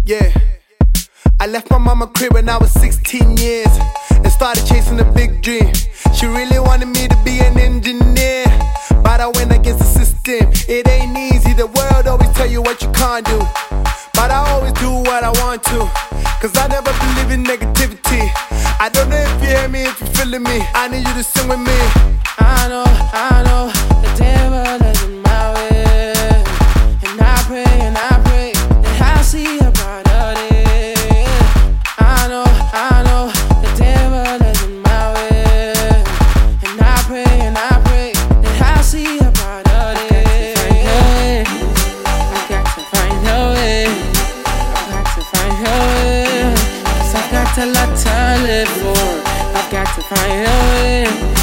Yeah, I left my mama crib when I was 16 years and started chasing a big dream. She really wanted me to be an engineer, but I went against the system. It ain't easy, the world always tell you what you can't do, but I always do what I want to, cause I never believe in negativity. I don't know if you hear me, if you're feeling me, I need you to sing with me. I know, the devil isn't my way, and I pray that I'll see a brighter day. I know, the devil isn't my way, and I pray that I'll see a brighter day. I got to find a way, I got to find a way, 'cause I've got a lot to live for. I've got to find a way.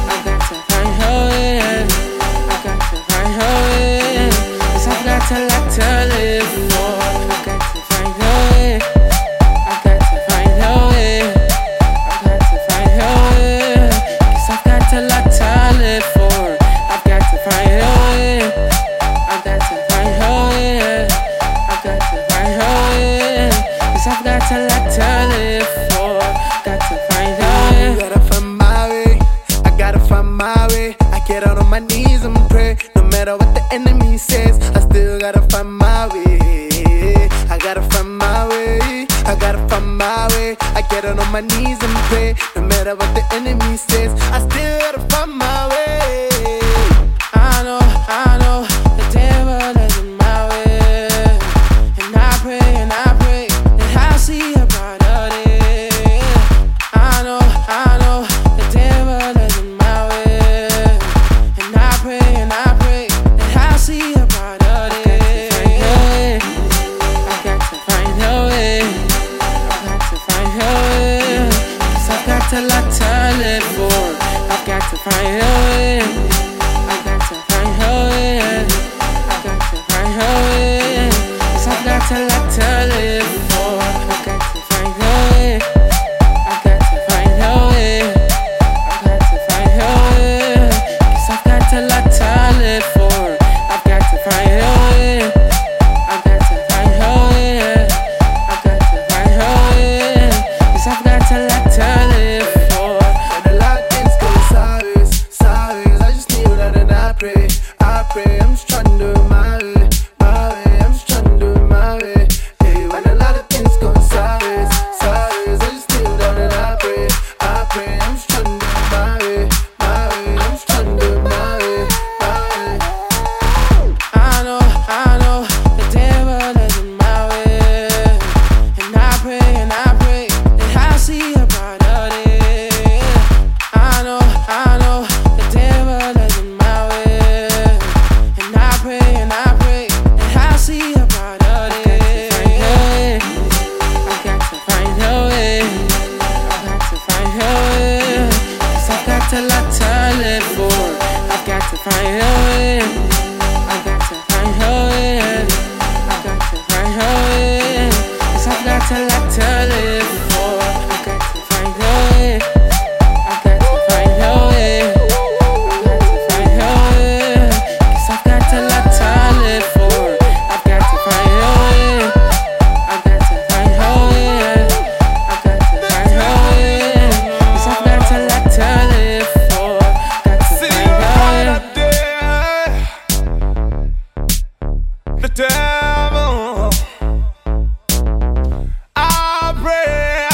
Got a lot to live for. I got to find a way. I got to find a way. I got to find a way. 'Cause I've got a lot to live for. I've got to find a way. I got to find a way. I got to find a way. 'Cause I've got a lot to live for. Got to find a way. I gotta find my way. I gotta find my way. I get out on my knees and pray. No matter what the enemy says, I still gotta find my way. I gotta find my way. I gotta find my way. I get out on my knees and pray. No matter what the enemy says, I still gotta find my way. I know, the devil isn't my way, and I pray that I'll see a brighter day. I know, the devil isn't my way, and I pray that I'll see a brighter day. I got to find a way. I got to find a way. 'Cause I've got a lot to live for. I've got to find a way. I got to find a way. I got to find a way. 'Cause I've got a lot to live for. I got to find a way. I got to find a way. I got to find a way. 'Cause I've got a lot to live for. I've got to find a way. I got to find a way. I got to find a way. 'Cause I've got a lot to live for. And a lot of things go sideways. I just need that and I pray. I'm just trying to do it my way. I'm just trying to do it my way. Hey, when a lot of things go sideways, I just need that and I pray. I'm just trying to do it my way. I'm just trying to do it my way. I know, the devil isn't my way, and I pray that I'll see a brighter day. I know, the devil isn't my way, and I pray that I'll see a brighter day. I got to find a way. I got to find a way. 'Cause I've got a lot to live for. I've got to find a way. I got to find a way. I got to find a way. 'Cause I've got a lot to live for. I got to find a way. I got to find a way. I got to find a way. 'Cause I've got a lot to live for. I've got to find a way. I got to find a way. I got to find a way. 'Cause I've got a lot to live for. Got to find a way. The devil, I pray.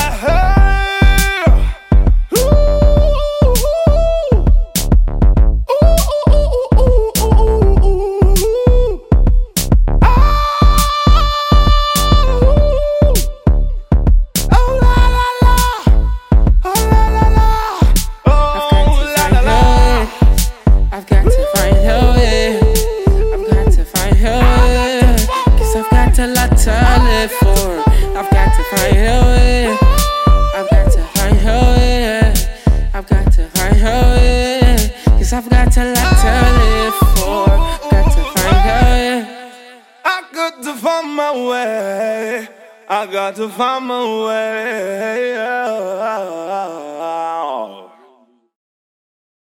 I've got to find a way. I've got to find a way. 'Cause I've got a lot to live for. I've got to find a way. I've got to find a way. I've got to find a way. 'Cause I've got a lot to live for. Got to find a way. I got to find my way. I got to find my way.